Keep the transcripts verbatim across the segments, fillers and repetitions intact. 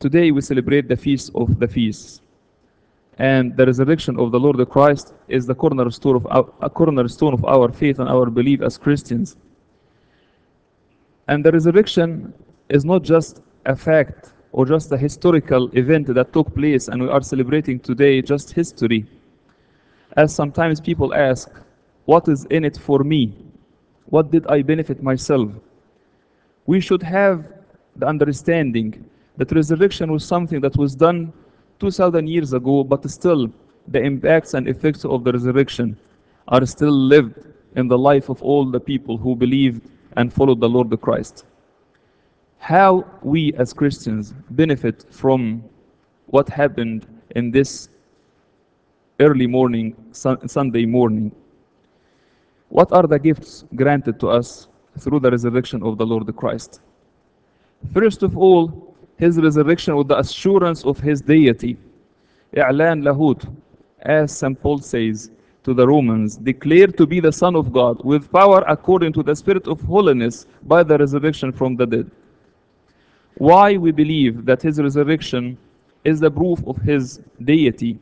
Today we celebrate the Feast of the Feasts. And the resurrection of the Lord Christ is the cornerstone of our, a cornerstone of our faith and our belief as Christians. And the resurrection is not just a fact or just a historical event that took place and we are celebrating today just history. As sometimes people ask, what is in it for me? What did I benefit myself? We should have the understanding that resurrection was something that was done two thousand years ago, but still the impacts and effects of the resurrection are still lived in the life of all the people who believed and followed the Lord Christ. How we as Christians benefit from what happened in this early morning, sun, Sunday morning. What are the gifts granted to us through the resurrection of the Lord Christ? First of all, his resurrection with the assurance of his deity. إعلان لاهوت, as Saint Paul says to the Romans, declared to be the Son of God with power according to the Spirit of holiness by the resurrection from the dead. Why we believe that his resurrection is the proof of his deity?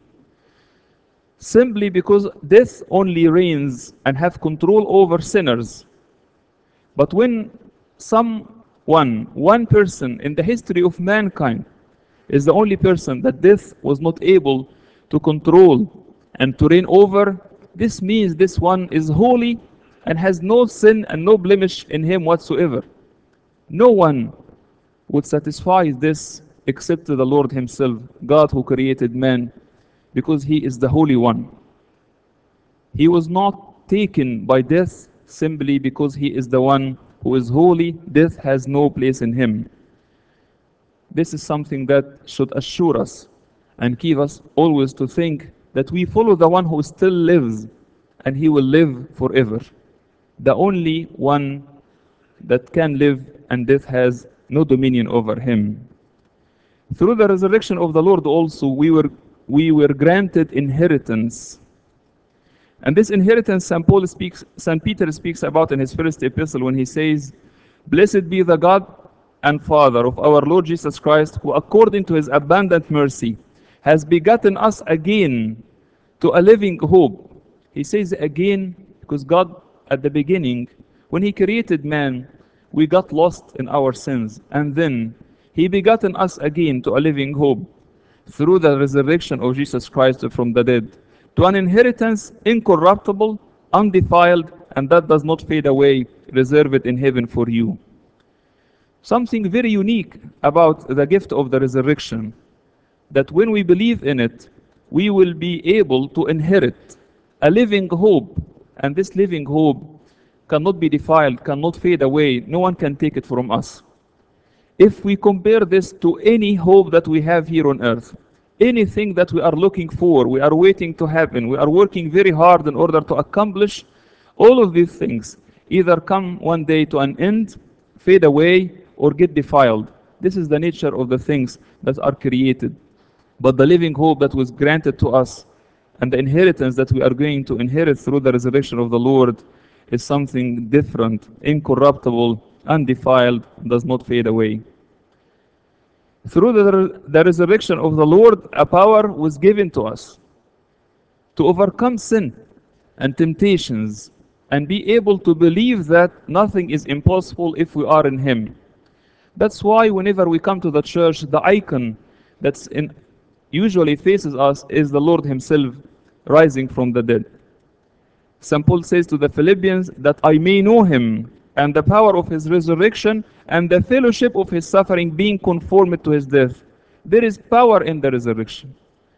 Simply because death only reigns and have control over sinners. But when someone, one person in the history of mankind is the only person that death was not able to control and to reign over, this means this one is holy and has no sin and no blemish in him whatsoever. No one would satisfy this except the Lord himself, God who created man, because he is the Holy One. He was not taken by death simply because he is the one who is holy. Death has no place in him. This is something that should assure us and keep us always to think that we follow the one who still lives and he will live forever. The only one that can live and death has no dominion over him. Through the resurrection of the Lord also we were we were granted inheritance. And this inheritance Saint Paul speaks, Saint Peter speaks about in his first epistle when he says, "Blessed be the God and Father of our Lord Jesus Christ, who according to his abundant mercy has begotten us again to a living hope." He says again because God at the beginning, when he created man, we got lost in our sins, and then he begotten us again to a living hope through the resurrection of Jesus Christ from the dead, to an inheritance incorruptible, undefiled, and that does not fade away, reserved in heaven for you. Something very unique about the gift of the resurrection, that when we believe in it, we will be able to inherit a living hope, and this living hope cannot be defiled, cannot fade away, no one can take it from us. If we compare this to any hope that we have here on earth, anything that we are looking for, we are waiting to happen, we are working very hard in order to accomplish, all of these things either come one day to an end, fade away, or get defiled. This is the nature of the things that are created. But the living hope that was granted to us and the inheritance that we are going to inherit through the resurrection of the Lord is something different, incorruptible, undefiled, does not fade away. Through the, the resurrection of the Lord, a power was given to us to overcome sin and temptations and be able to believe that nothing is impossible if we are in him. That's why whenever we come to the church, the icon that's in usually faces us is the Lord himself rising from the dead. Saint Paul says to the Philippians that I may know him and the power of his resurrection and the fellowship of his suffering, being conformed to his death. There is power in the resurrection.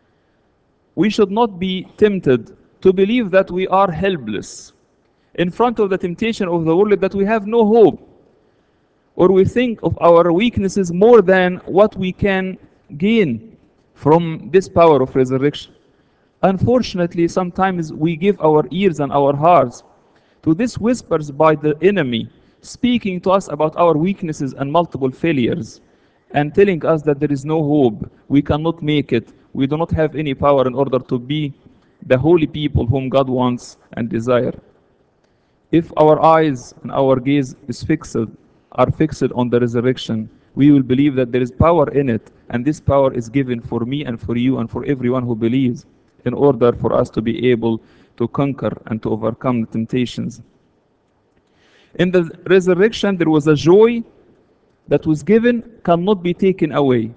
We should not be tempted to believe that we are helpless in front of the temptation of the world, that we have no hope, or we think of our weaknesses more than what we can gain from this power of resurrection. Unfortunately, sometimes we give our ears and our hearts to these whispers by the enemy, speaking to us about our weaknesses and multiple failures, and telling us that there is no hope, we cannot make it, we do not have any power in order to be the holy people whom God wants and desire. If our eyes and our gaze is fixed, are fixed on the resurrection, We will believe that there is power in it, and this power is given for me and for you and for everyone who believes, in order for us to be able to conquer and to overcome the temptations. In the resurrection, there was a joy that was given, cannot be taken away.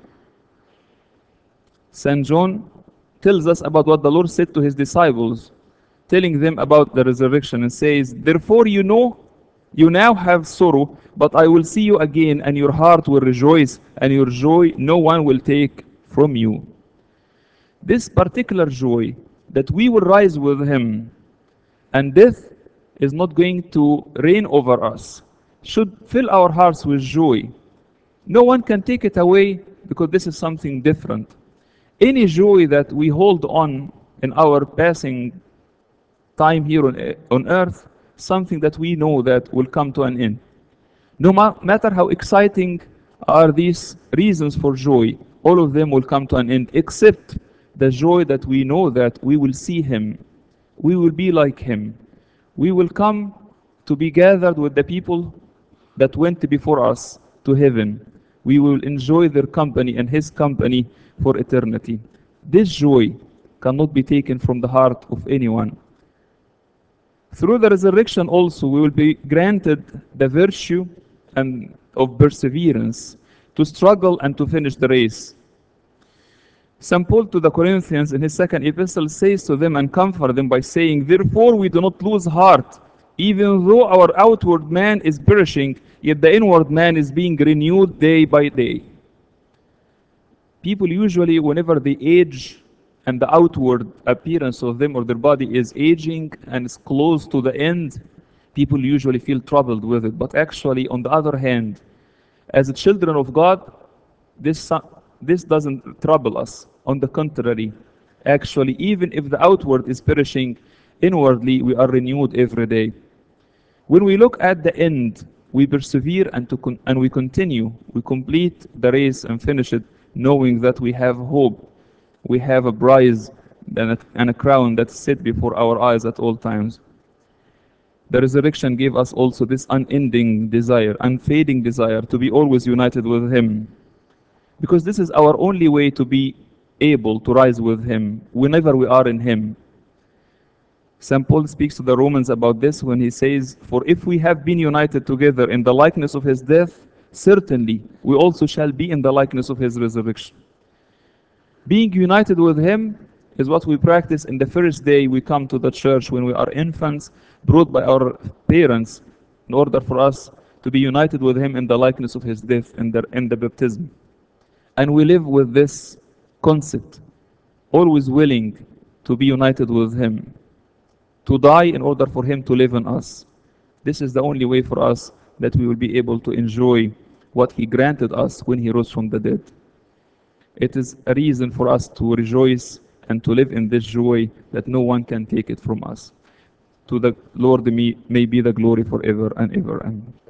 Saint John tells us about what the Lord said to his disciples, telling them about the resurrection, and says, therefore you know, you now have sorrow, but I will see you again, and your heart will rejoice, and your joy no one will take from you. This particular joy, that we will rise with him, and death is not going to reign over us, should fill our hearts with joy. No one can take it away, because this is something different. Any joy that we hold on in our passing time here on, on earth, something that we know that will come to an end. No ma matter how exciting are these reasons for joy, all of them will come to an end, except the joy that we know that we will see him. We will be like him. We will come to be gathered with the people that went before us to heaven. We will enjoy their company and his company for eternity. This joy cannot be taken from the heart of anyone. Through the resurrection also, we will be granted the virtue and of perseverance to struggle and to finish the race. Saint Paul to the Corinthians in his second epistle says to them and comfort them by saying, therefore we do not lose heart, even though our outward man is perishing, yet the inward man is being renewed day by day. People usually, whenever they age and the outward appearance of them or their body is aging and is close to the end, people usually feel troubled with it. But actually, on the other hand, as children of God, this, this doesn't trouble us. On the contrary, actually, even if the outward is perishing, inwardly we are renewed every day. When we look at the end, we persevere and, to con and we continue. We complete the race and finish it, knowing that we have hope. We have a prize and a, and a crown that's set before our eyes at all times. The resurrection gave us also this unending desire, unfading desire to be always united with him. Because this is our only way to be able to rise with him whenever we are in him. Saint Paul speaks to the Romans about this when he says, for if we have been united together in the likeness of his death, certainly we also shall be in the likeness of his resurrection. Being united with him is what we practice in the first day we come to the church when we are infants, brought by our parents, in order for us to be united with him in the likeness of his death in the, in the baptism. And we live with this concept, always willing to be united with him, to die in order for him to live in us. This is the only way for us that we will be able to enjoy what he granted us when he rose from the dead. It is a reason for us to rejoice and to live in this joy that no one can take it from us. To the Lord may, may be the glory forever and ever. Amen.